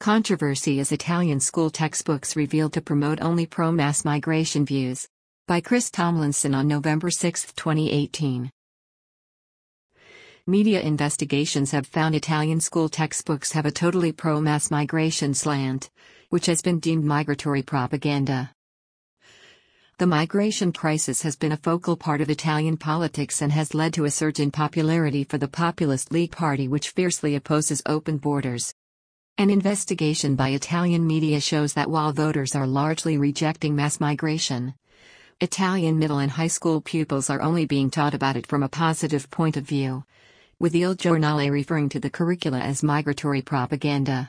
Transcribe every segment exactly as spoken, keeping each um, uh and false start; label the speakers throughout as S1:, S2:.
S1: Controversy as Italian school textbooks revealed to promote only pro-mass migration views. By Chris Tomlinson on November sixth, twenty eighteen. Media investigations have found Italian school textbooks have a totally pro-mass migration slant, which has been deemed migratory propaganda. The migration crisis has been a focal part of Italian politics and has led to a surge in popularity for the populist League Party, which fiercely opposes open borders. An investigation by Italian media shows that while voters are largely rejecting mass migration, Italian middle and high school pupils are only being taught about it from a positive point of view, with Il Giornale referring to the curricula as migratory propaganda.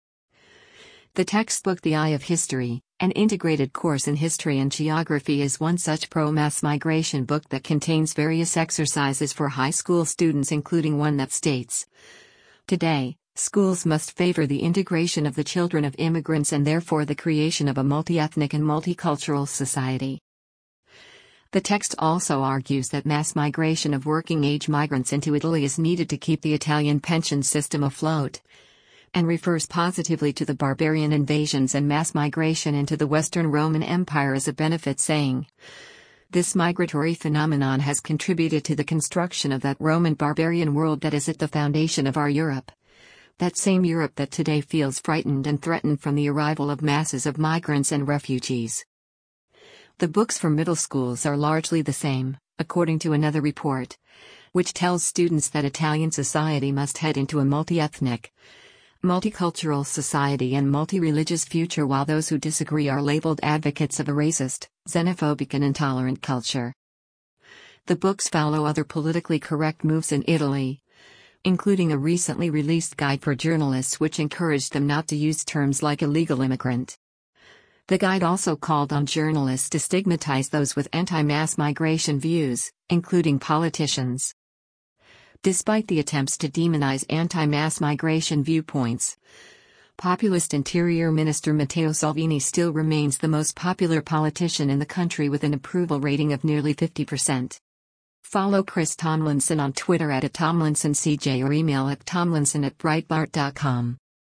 S1: The textbook The Eye of History, an integrated course in history and geography, is one such pro-mass migration book that contains various exercises for high school students, including one that states, "Today, schools must favor the integration of the children of immigrants and therefore the creation of a multi-ethnic and multicultural society." The text also argues that mass migration of working-age migrants into Italy is needed to keep the Italian pension system afloat, and refers positively to the barbarian invasions and mass migration into the Western Roman Empire as a benefit, saying, "This migratory phenomenon has contributed to the construction of that Roman barbarian world that is at the foundation of our Europe. That same Europe that today feels frightened and threatened from the arrival of masses of migrants and refugees." The books for middle schools are largely the same, according to another report, which tells students that Italian society must head into a multi-ethnic, multicultural society and multi-religious future, while those who disagree are labeled advocates of a racist, xenophobic and intolerant culture. The books follow other politically correct moves in Italy, including a recently released guide for journalists which encouraged them not to use terms like illegal immigrant. The guide also called on journalists to stigmatize those with anti-mass migration views, including politicians. Despite the attempts to demonize anti-mass migration viewpoints, populist Interior Minister Matteo Salvini still remains the most popular politician in the country with an approval rating of nearly fifty percent. Follow Chris Tomlinson on Twitter at Tomlinson C J or email at tomlinson at breitbart dot com.